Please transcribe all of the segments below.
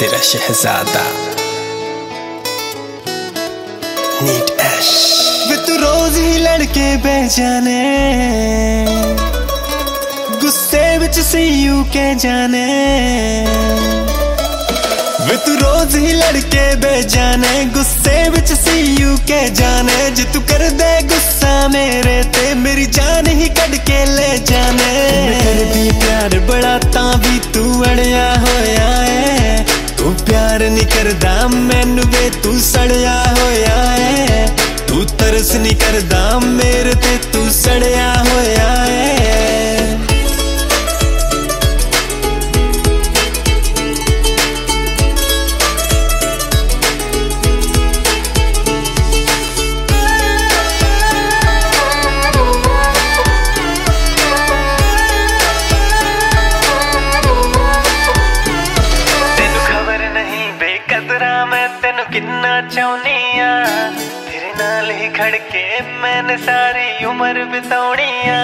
तेरा शहजादा नीट ऐश वे तू रोज ही लड़के बेजाने गुस्से विच सी यू के जाने वे तू रोज ही लड़के बेजाने गुस्से विच सी यू के जाने जे तू कर दे गुस्सा मेरे ते मेरी जान ही कट के ले जाने कर भी प्यार बड़ा ता भी तू अड़िया होया है तू प्यार नहीं करदा मैनू वे तू सड़िया होया है तू तरस नहीं करदा मेरे ते तू सड़िया होया है तेनू किन्ना चाहनी आ तेरे नाल ही खड़के मैंने सारी उम्र बिताउनी आ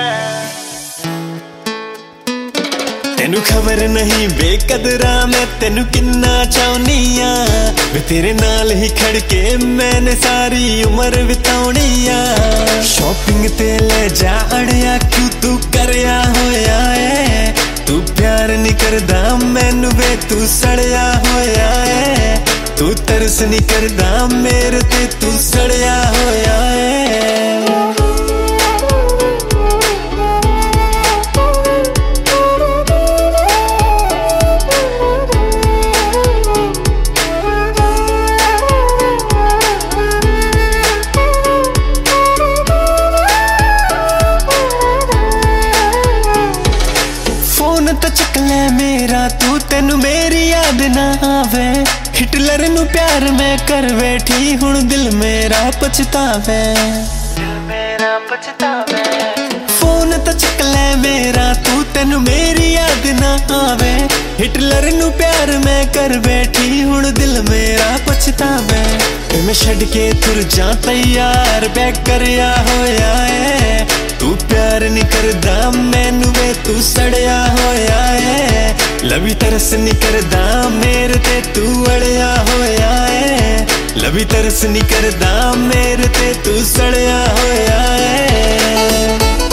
तेनू खबर नहीं बेकदरा मैं तेनू किन्ना चाहनी आ वे तेरे नाल ही खड़के मैंने सारी उम्र बिताउनी आ शॉपिंग ते ले जा अड़िया क्यों तू करया होया है तू प्यार नहीं करदा मैनू वे तू सड़िया होया है तू तरस नहीं करदा मेरे ते तू सड़िया होया है फोन तो चक ले मेरा तू तेनू मेरी याद ना आवे हिटलर नू प्यार मैं कर बैठी हुण दिल मेरा पछतावे फोन तो चक ले मेरा तू तेनू मेरी याद ना आवे हिटलर नू प्यार मैं कर बैठी हुण दिल मेरा पछतावे मैं छड़ के तुर जा तैयार बैक करया होया है तू प्यार नहीं करदा मैनू वे तू सड़िया होया है लवी तरस नहीं करदा मेरे ते तू अड़िया होया है लवी तरस नहीं करदा मेरे ते तू सड़िया होया है।